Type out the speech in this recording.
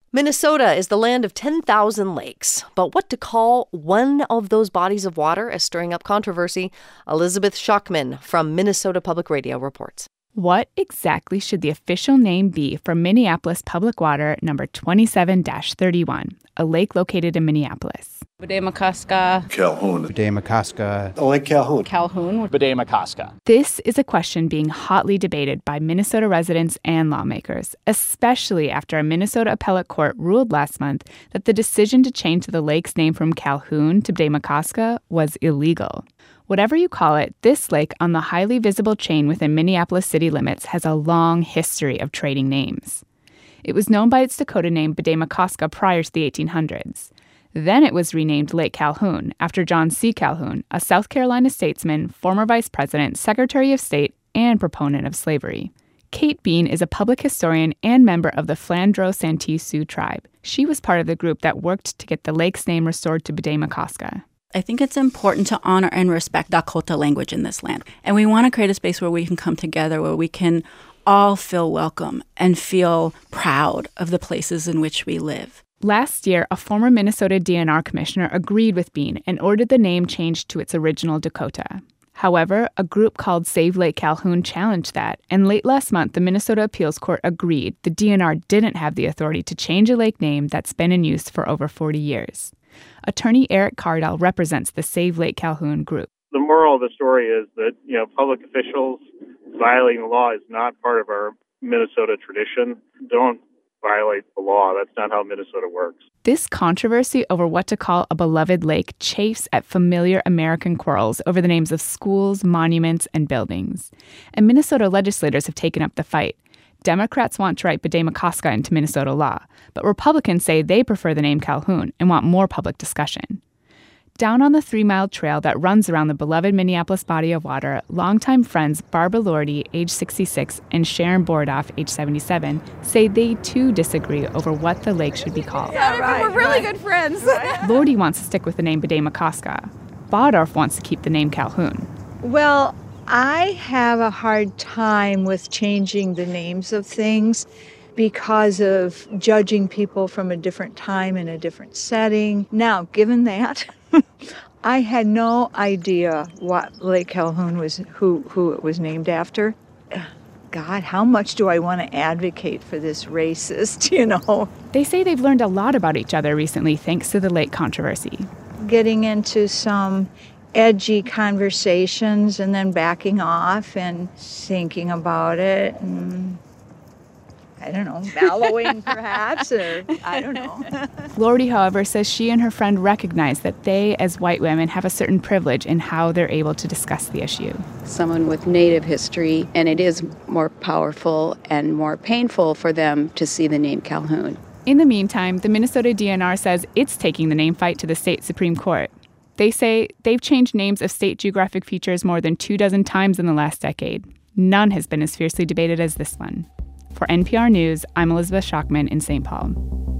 Minnesota is the land of 10,000 lakes, but what to call one of those bodies of water is stirring up controversy. Elizabeth Shockman from Minnesota Public Radio reports. What exactly should the official name be for Minneapolis Public Water number 27-31, a lake located in Bedé McCoska. Calhoun. Bedé McCoska. Lake Calhoun. Calhoun. Bedé McCoska. This is a question being hotly debated by Minnesota residents and lawmakers, especially after a Minnesota appellate court ruled last month that the decision to change the lake's name from Calhoun to Bedé McCoska was illegal. Whatever you call it, this lake on the highly visible chain within Minneapolis city limits has a long history of trading names. It was known by its Dakota name Bedé McCoska prior to the 1800s. Then it was renamed Lake Calhoun after John C. Calhoun, a South Carolina statesman, former vice president, secretary of state, and proponent of slavery. Kate Bean is a public historian and member of the Flandreau Santee Sioux tribe. She was part of the group that worked to get the lake's name restored to Bedé McCoska. I think it's important to honor and respect Dakota language in this land. And we want to create a space where we can come together, where we can all feel welcome and feel proud of the places in which we live. Last year, a former Minnesota DNR commissioner agreed with Bean and ordered the name changed to its original Dakota. However, a group called Save Lake Calhoun challenged that, and late last month, the Minnesota Appeals Court agreed the DNR didn't have the authority to change a lake name that's been in use for over 40 years. Attorney Eric Cardell represents the Save Lake Calhoun group. The moral of the story is that, public officials violating the law is not part of our Minnesota tradition. Don't violate the law. That's not how Minnesota works. This controversy over what to call a beloved lake chafes at familiar American quarrels over the names of schools, monuments, and buildings. And Minnesota legislators have taken up the fight. Democrats want to write Bedé McCoska into Minnesota law, but Republicans say they prefer the name Calhoun and want more public discussion. Down on the 3-mile trail that runs around the beloved Minneapolis body of water, longtime friends Barbara Lordy, age 66, and Sharon Bordoff, age 77, say they too disagree over what the lake should be called. We're really good friends. Lordy wants to stick with the name Bedé McCoska. Bordoff wants to keep the name Calhoun. Well, I have a hard time with changing the names of things because of judging people from a different time in a different setting. Now, given that, I had no idea what Lake Calhoun was, who it was named after. God, how much do I want to advocate for this racist, They say they've learned a lot about each other recently thanks to the lake controversy. Getting into some edgy conversations and then backing off and thinking about it and, I don't know, bellowing perhaps, or I don't know. Lordy, however, says she and her friend recognize that they, as white women, have a certain privilege in how they're able to discuss the issue. Someone with Native history, and it is more powerful and more painful for them to see the name Calhoun. In the meantime, the Minnesota DNR says it's taking the name fight to the state Supreme Court. They say they've changed names of state geographic features more than 24 times in the last decade. None has been as fiercely debated as this one. For NPR News, I'm Elizabeth Shockman in St. Paul.